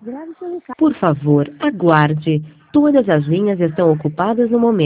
Por favor, aguarde. Todas as linhas estão ocupadas no momento.